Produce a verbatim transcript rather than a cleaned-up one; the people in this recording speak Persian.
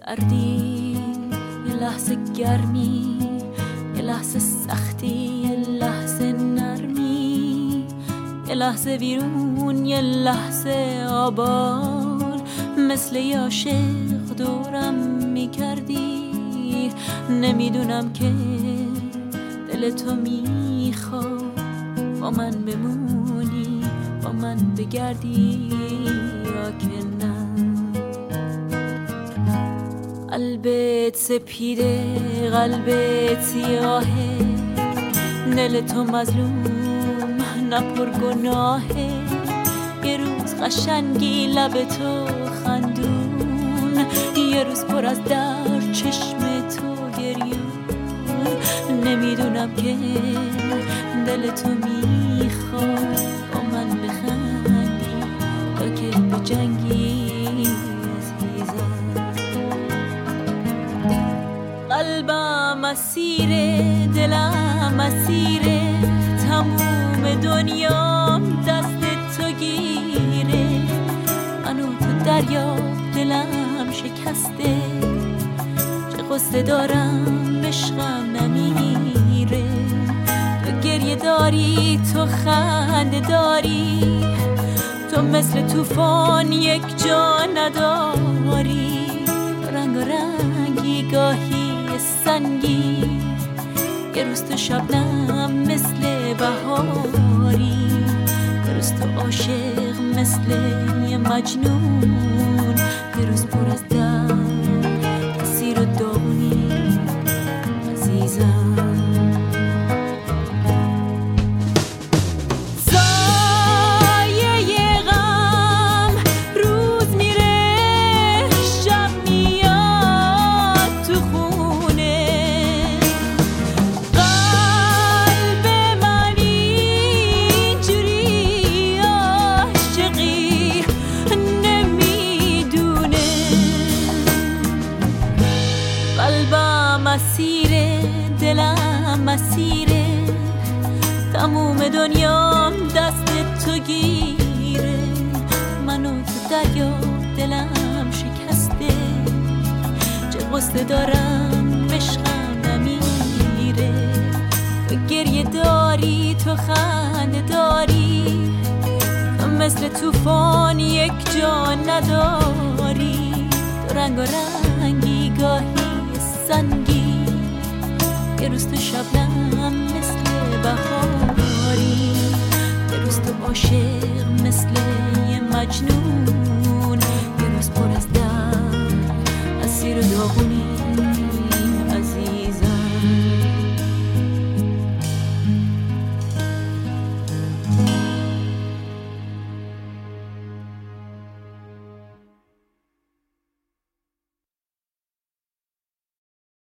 سردی، یه لحظه گرمی، یه لحظه سختی، یه لحظه نرمی، یه لحظه بیرون، یه لحظه آباد، مثل یه عاشق دورم میکردی. نمیدونم که دل تو میخواد با من بمونی، با من بگردی یا که نه. قلبت سپیده، قلبت سیاهه، دل تو مظلوم نه پر گناهه. یه روز قشنگی لب تو خندون، یه روز پر از درد چشم تو گریون. نمیدونم که دل تو میخواد با من بخندی یا که بجنگی عزیزم. قلبم اسیره، دلم اسیره، تموم دنیام دست تو گیره. منو تو دریا، دلم شکسته، چه قصه دارم عشقم نمیره. تو گریه داری، تو خنده داری، تو مثل طوفان یک جا نداری. رنگ و رنگی گاهی سنگی، یه روز تو شبنم مثل بهاری، یه روز تو عاشق مثل یه مجنون، یه روز پر از درد، اسیر و داغونی عزیزم. قلبم اسیره، دلم اسیره، تموم دنیام دست تو گیره. منو تو دریا، دلم شکسته، چه قصه دارم عشقم نمیره. تو گریه داری، تو خنده داری، تو مثل طوفان یک جا نداری. تو رنگ و رنگی گاهی سنگی، یه روز تو شبنم مثل بهاری، یه روز تو عاشق